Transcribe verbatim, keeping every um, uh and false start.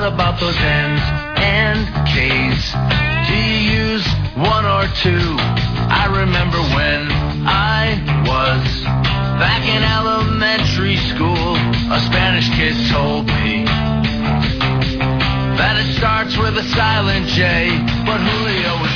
about those N's and K's. Do you use one or two? I remember when I was back in elementary school, a Spanish kid told me that it starts with a silent J, but Julio